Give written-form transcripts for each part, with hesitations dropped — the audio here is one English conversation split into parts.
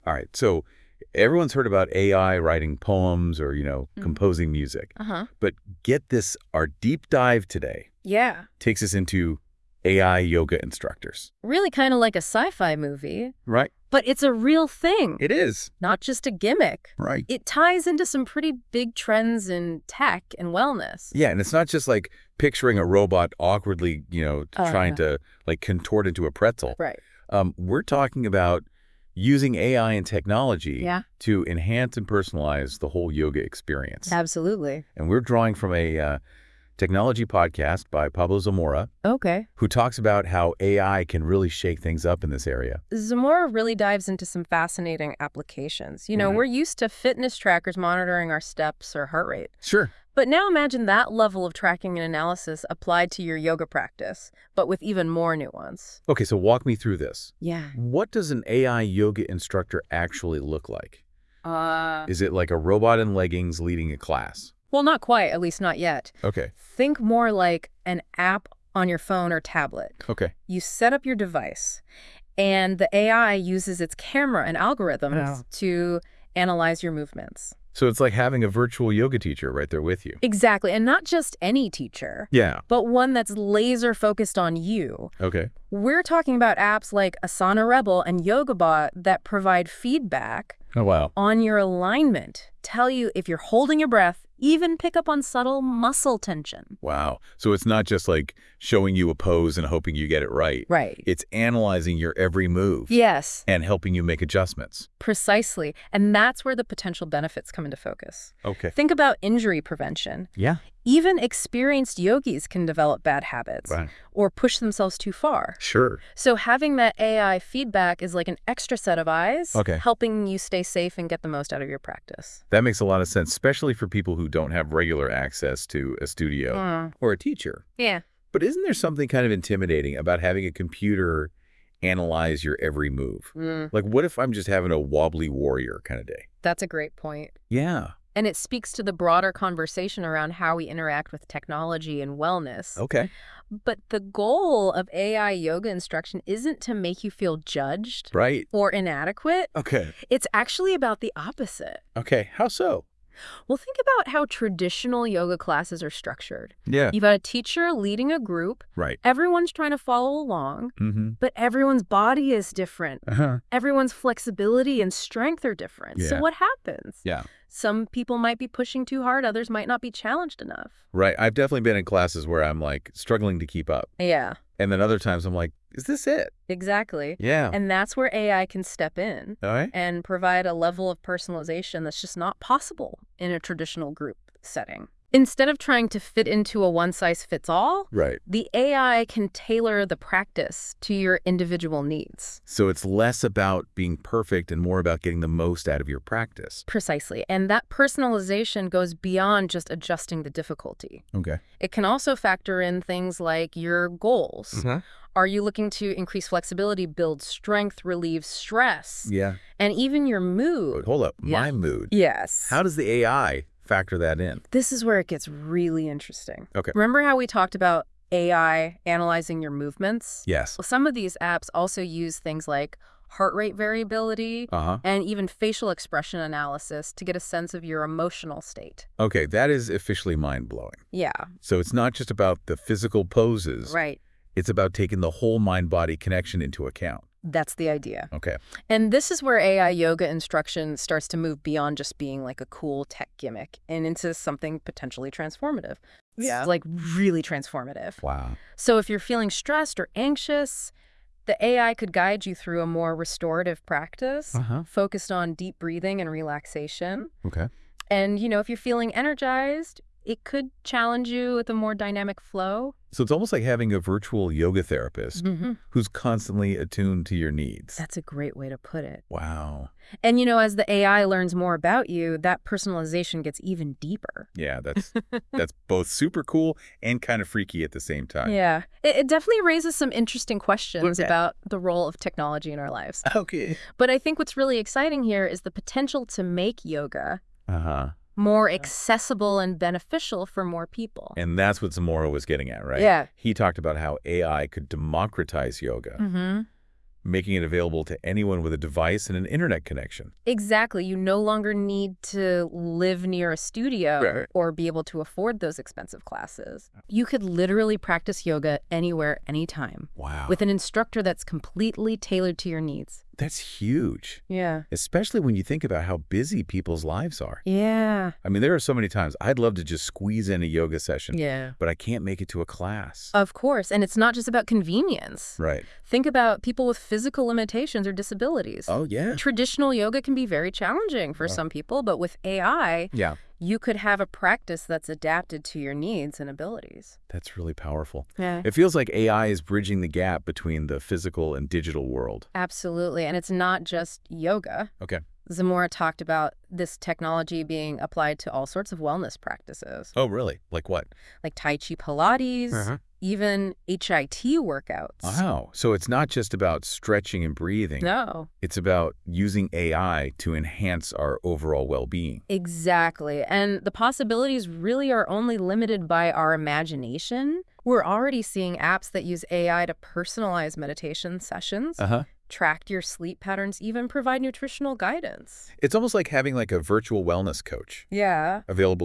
All right. So everyone's heard about AI writing poems or, composing music. Uh-huh. But get this, our deep dive today Yeah. takes us into AI yoga instructors. Really kind of like a sci-fi movie. Right? But it's a real thing. It is. Not just a gimmick. Right. It ties into some pretty big trends in tech and wellness. Yeah, and it's not just like picturing a robot awkwardly, trying to like contort into a pretzel. Right. We're talking about using AI and technology to enhance and personalize the whole yoga experience. Absolutely. And we're drawing from a technology podcast by Pablo Zamora, who talks about how AI can really shake things up in this area. Zamora really dives into some fascinating applications. We're used to fitness trackers monitoring our steps or heart rate. Sure. But now imagine that level of tracking and analysis applied to your yoga practice, but with even more nuance. Okay, so walk me through this. Yeah. What does an AI yoga instructor actually look like? Is it like a robot in leggings leading a class? Well, not quite, at least not yet. Okay. Think more like an app on your phone or tablet. Okay. You set up your device, and the AI uses its camera and algorithms to analyze your movements. So it's like having a virtual yoga teacher right there with you. Exactly, and not just any teacher. Yeah. But one that's laser focused on you. Okay. We're talking about apps like Asana Rebel and YogaBot that provide feedback on your alignment, tell you if you're holding your breath, even pick up on subtle muscle tension. Wow. So it's not just like showing you a pose and hoping you get it right. Right. It's analyzing your every move. Yes. And helping you make adjustments. Precisely. And that's where the potential benefits come into focus. Okay. Think about injury prevention. Yeah. Even experienced yogis can develop bad habits or push themselves too far. Sure. So having that AI feedback is like an extra set of eyes, helping you stay safe and get the most out of your practice. That makes a lot of sense, especially for people who don't have regular access to a studio or a teacher. Yeah. But isn't there something kind of intimidating about having a computer analyze your every move? Like, what if I'm just having a wobbly warrior kind of day? That's a great point. Yeah. And it speaks to the broader conversation around how we interact with technology and wellness. Okay. But the goal of AI yoga instruction isn't to make you feel judged or inadequate. Okay. It's actually about the opposite. Okay. How so? Well, think about how traditional yoga classes are structured. Yeah. You've got a teacher leading a group. Right. Everyone's trying to follow along, but everyone's body is different. Everyone's flexibility and strength are different. Yeah. So what happens? Yeah. Some people might be pushing too hard. Others might not be challenged enough. Right. I've definitely been in classes where I'm like struggling to keep up. Yeah. And then other times I'm like, is this it? Exactly. Yeah. And that's where AI can step in and provide a level of personalization that's just not possible in a traditional group setting. Instead of trying to fit into a one-size-fits-all, the AI can tailor the practice to your individual needs. So it's less about being perfect and more about getting the most out of your practice. Precisely. And that personalization goes beyond just adjusting the difficulty. Okay. It can also factor in things like your goals. Are you looking to increase flexibility, build strength, relieve stress? Yeah. And even your mood. Hold up. My mood? Yes. How does the AI factor that in? This is where it gets really interesting. Okay. Remember how we talked about AI analyzing your movements? Yes. Well, some of these apps also use things like heart rate variability and even facial expression analysis to get a sense of your emotional state. Okay, that is officially mind-blowing. Yeah. So it's not just about the physical poses. Right. It's about taking the whole mind-body connection into account. That's the idea. Okay. And this is where AI yoga instruction starts to move beyond just being like a cool tech gimmick and into something potentially transformative. Yeah. Like really transformative. Wow. So if you're feeling stressed or anxious, the AI could guide you through a more restorative practice focused on deep breathing and relaxation. Okay. And, if you're feeling energized, it could challenge you with a more dynamic flow. So it's almost like having a virtual yoga therapist who's constantly attuned to your needs. That's a great way to put it. Wow. And, as the AI learns more about you, that personalization gets even deeper. Yeah, that's both super cool and kind of freaky at the same time. Yeah. It definitely raises some interesting questions about the role of technology in our lives. Okay. But I think what's really exciting here is the potential to make yoga more accessible and beneficial for more people. And that's what Zamora was getting at, right? Yeah. He talked about how AI could democratize yoga. making it available to anyone with a device and an internet connection. Exactly. You no longer need to live near a studio or be able to afford those expensive classes. You could literally practice yoga anywhere, anytime. Wow. With an instructor that's completely tailored to your needs. That's huge. Yeah. Especially when you think about how busy people's lives are. Yeah. I mean, there are so many times I'd love to just squeeze in a yoga session. Yeah. But I can't make it to a class. Of course. And it's not just about convenience. Right. Think about people with physical limitations or disabilities. Oh, yeah. Traditional yoga can be very challenging for some people, but with AI, you could have a practice that's adapted to your needs and abilities. That's really powerful. Yeah. It feels like AI is bridging the gap between the physical and digital world. Absolutely. And it's not just yoga. Okay. Zamora talked about this technology being applied to all sorts of wellness practices. Oh, really? Like what? Like Tai Chi Pilates, even HIT workouts. Wow. So it's not just about stretching and breathing. No. It's about using AI to enhance our overall well-being. Exactly. And the possibilities really are only limited by our imagination. We're already seeing apps that use AI to personalize meditation sessions. Track your sleep patterns, even provide nutritional guidance. It's almost like having like a virtual wellness coach. Yeah. Available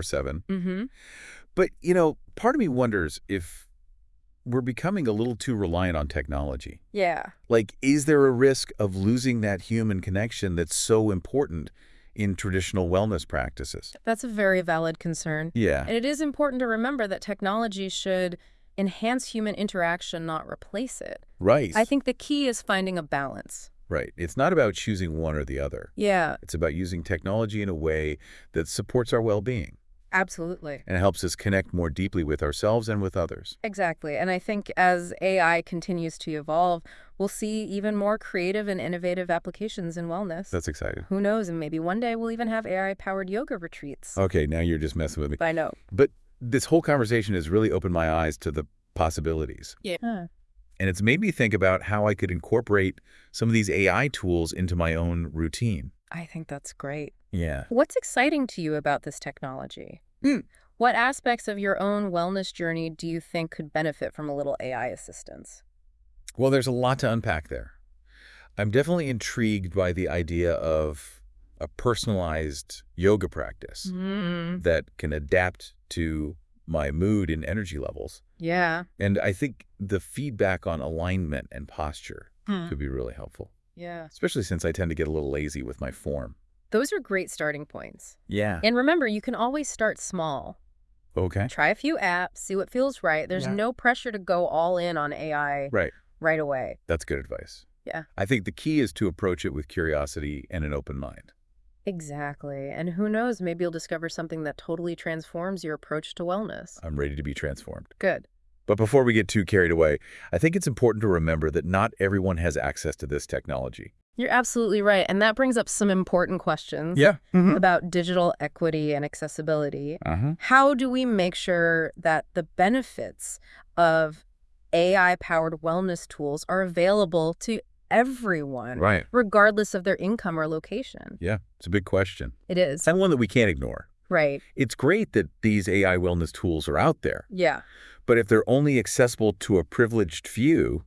24/7. But, you know, part of me wonders if we're becoming a little too reliant on technology. Yeah. Like, is there a risk of losing that human connection that's so important in traditional wellness practices? That's a very valid concern. Yeah. And it is important to remember that technology should enhance human interaction, not replace it. Right. I think the key is finding a balance. Right. It's not about choosing one or the other. Yeah. It's about using technology in a way that supports our well-being. Absolutely. And helps us connect more deeply with ourselves and with others. Exactly. And I think as AI continues to evolve, we'll see even more creative and innovative applications in wellness. That's exciting. Who knows? And maybe one day we'll even have AI-powered yoga retreats. Okay, now you're just messing with me. I know. But this whole conversation has really opened my eyes to the possibilities. Yeah. And it's made me think about how I could incorporate some of these AI tools into my own routine. I think that's great. Yeah. What's exciting to you about this technology? What aspects of your own wellness journey do you think could benefit from a little AI assistance? Well, there's a lot to unpack there. I'm definitely intrigued by the idea of a personalized yoga practice that can adapt to my mood and energy levels. Yeah. And I think the feedback on alignment and posture could be really helpful. Yeah. Especially since I tend to get a little lazy with my form. Those are great starting points. Yeah. And remember, you can always start small. Okay. Try a few apps, see what feels right. There's no pressure to go all in on AI right away. That's good advice. Yeah. I think the key is to approach it with curiosity and an open mind. Exactly. And who knows, maybe you'll discover something that totally transforms your approach to wellness. I'm ready to be transformed. Good. But before we get too carried away, I think it's important to remember that not everyone has access to this technology. You're absolutely right. And that brings up some important questions about digital equity and accessibility. How do we make sure that the benefits of AI-powered wellness tools are available to everyone, regardless of their income or location? Yeah, it's a big question. It is. And one that we can't ignore. Right. It's great that these AI wellness tools are out there. Yeah. But if they're only accessible to a privileged few,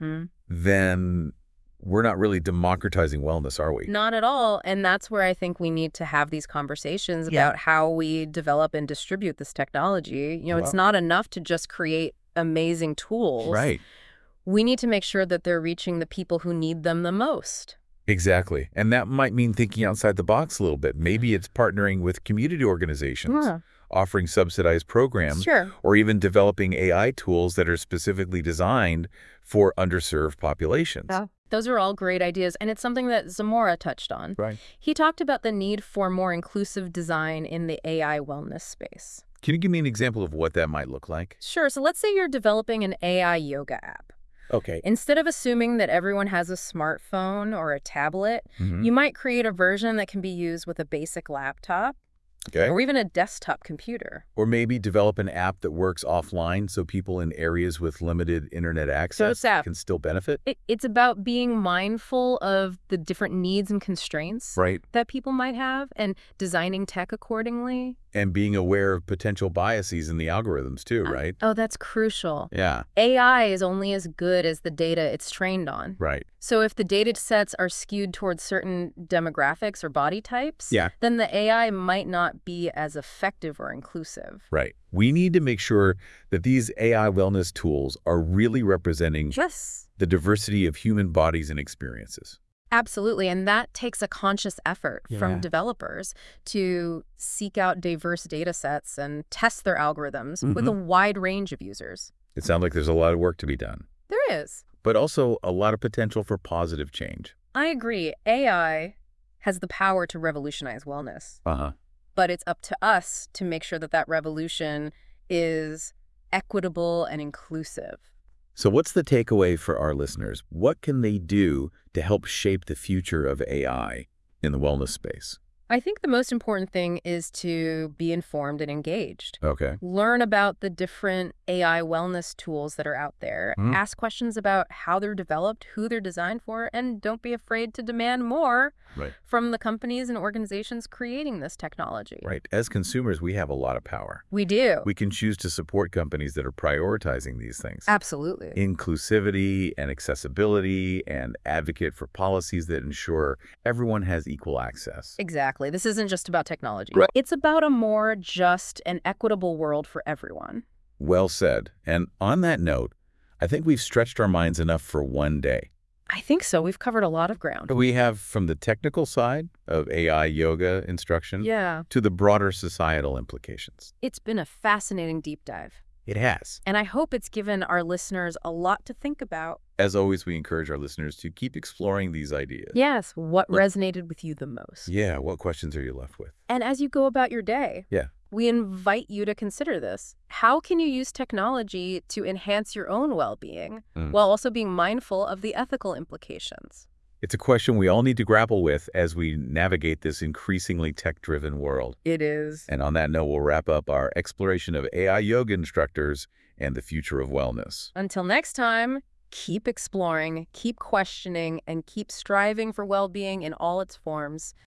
then we're not really democratizing wellness, are we? Not at all. And that's where I think we need to have these conversations about how we develop and distribute this technology. You know, it's not enough to just create amazing tools. Right. We need to make sure that they're reaching the people who need them the most. Exactly. And that might mean thinking outside the box a little bit. Maybe it's partnering with community organizations, offering subsidized programs, or even developing AI tools that are specifically designed for underserved populations. Those are all great ideas, and it's something that Zamora touched on. Right. He talked about the need for more inclusive design in the AI wellness space. Can you give me an example of what that might look like? Sure. So let's say you're developing an AI yoga app. Okay. Instead of assuming that everyone has a smartphone or a tablet, you might create a version that can be used with a basic laptop. Okay. Or even a desktop computer. Or maybe develop an app that works offline so people in areas with limited internet access can still benefit? It's about being mindful of the different needs and constraints that people might have and designing tech accordingly. And being aware of potential biases in the algorithms too, right? Oh, that's crucial. Yeah. AI is only as good as the data it's trained on. Right. So if the data sets are skewed towards certain demographics or body types, yeah, then the AI might not be as effective or inclusive. Right. We need to make sure that these AI wellness tools are really representing the diversity of human bodies and experiences. Absolutely, and that takes a conscious effort from developers to seek out diverse data sets and test their algorithms with a wide range of users. It sounds like there's a lot of work to be done. There is. But also a lot of potential for positive change. I agree. AI has the power to revolutionize wellness. But it's up to us to make sure that that revolution is equitable and inclusive. So what's the takeaway for our listeners? What can they do to help shape the future of AI in the wellness space? I think the most important thing is to be informed and engaged. Okay. Learn about the different AI wellness tools that are out there. Ask questions about how they're developed, who they're designed for, and don't be afraid to demand more from the companies and organizations creating this technology. Right. As consumers, we have a lot of power. We do. We can choose to support companies that are prioritizing these things. Absolutely. Inclusivity and accessibility, and advocate for policies that ensure everyone has equal access. Exactly. This isn't just about technology. Right. It's about a more just and equitable world for everyone. Well said. And on that note, I think we've stretched our minds enough for one day. I think so. We've covered a lot of ground. We have from the technical side of AI yoga instruction to the broader societal implications. It's been a fascinating deep dive. It has. And I hope it's given our listeners a lot to think about. As always, we encourage our listeners to keep exploring these ideas. Yes. What resonated with you the most? Yeah. What questions are you left with? And as you go about your day, we invite you to consider this. How can you use technology to enhance your own well-being while also being mindful of the ethical implications? It's a question we all need to grapple with as we navigate this increasingly tech-driven world. It is. And on that note, we'll wrap up our exploration of AI yoga instructors and the future of wellness. Until next time, keep exploring, keep questioning, and keep striving for well-being in all its forms.